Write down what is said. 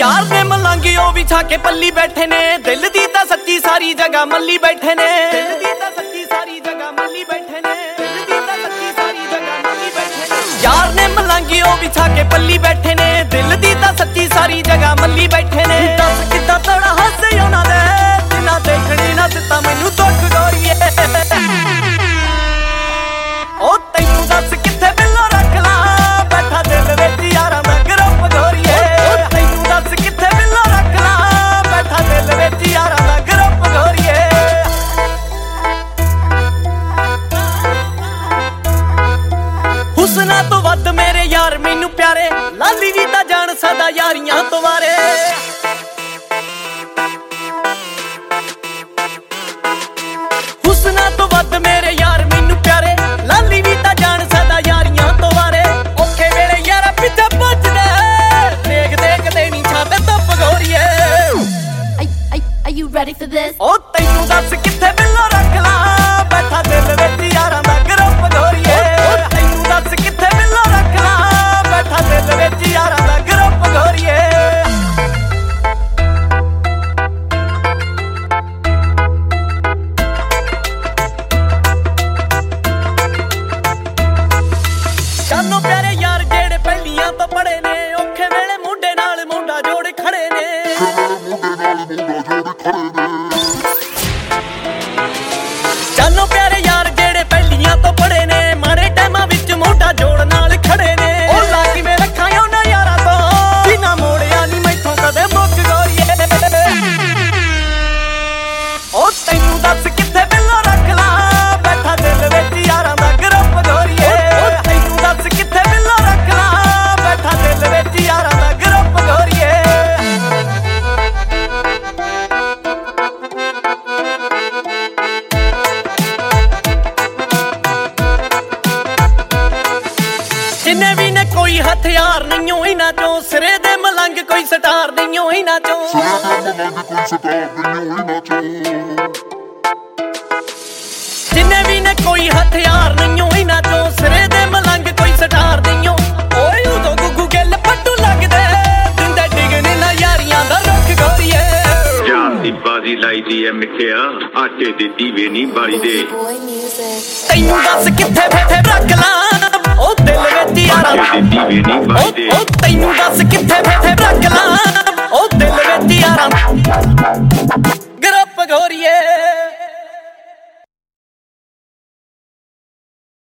यार ने मलांगी ओ बिछा के पल्ली बैठे ने, दिल दी ता सच्ची सारी जगह मल्ली बैठे ने, दिल दी ता सच्ची सारी जगह मल्ली बैठे ने, दिल दी ता सच्ची सारी जगह मल्ली बैठे ने। यार ने मलांगी ओ बिछा के पल्ली बैठे ने, दिल दी ता सच्ची सारी जगह मल्ली बैठे ने। दस किदा तड़ा हसे उन्हां दे, जिन्हां देखणी ना दिता मैनू दुख गोरीए। ओ तैनू दस किथे बिल्लो रख ला, बैठा दिल विच यारां दा ग्रुप गोरीए। तैनू दस किथे बिल्लो रख ला, बैठा दिल विच यारां दा ग्रुप गोरीए। हुस्ना तो वध मेरे यार मैनू प्यारे, लाली वी तां जान सदा यारियां तो वारे। हुस्ना तो वध मेरे यार मैनू प्यारे, लाली वी तां जान सदा यारियां तो वारे। औखे वेले यारा पिछे भजदे, देख देख देनी छाते धुप गोरीए। Are you ready for this? ओ तैनू दस किथे बिल्लो रख ला, बैठा दिल विच यारां दा ग्रुप गोरीए। तैनू दस किथे बिल्लो रख ला, बैठा दिल विच यारां दा ग्रुप गोरीए। जानो प्यारे यार जेड़े पहलियां तो पड़े ने, औखे वेले मुंडे नाल मुंडा जोड़ खड़े ने। जानो प्यारे यार जेड़े पहलियां तो पड़े ने, माड़े टाइमां विच मोढा जोड़ नाल खड़े ने। ओ लागी में रखा उन्हां यारां तो, बिना मोड़िया नी मैथों कदे मुक गोरीए। ओ तैनू दस किथे बिल्लो रख ला, बैठा दिल विच यारां दा ग्रुप गोरीए। तैनू दस किथे बिल्लो रख ला, बैठा दिल विच यारां दा ग्रुप गोरीए। जिन्ने भी ने कोई हथियार नहीं हो इन्हां चों, सिरे दे मलंग कोई सटार नहीं हो इन्हां चों। जिन्ने भी ने कोई हथियार नहीं हो इन्हां चों, सिरे दे मलंग कोई सटार नहीं हो। ओए उदों गुग्गू गिल पट्टू लगदे, दिंदे डिगने ना यारियां दा रुख गोरीए। जात दी बाजी लाई दी ऐ मिठिया, आटे दे दीवे नी बारी दे। तैनू दस किथे बैठे रख ला, ओ दिल विच यारां आटे दे दीवे नी बारी दे। ओ तैनू दस किथे बैठे रख ला, ओ दिल विच यारां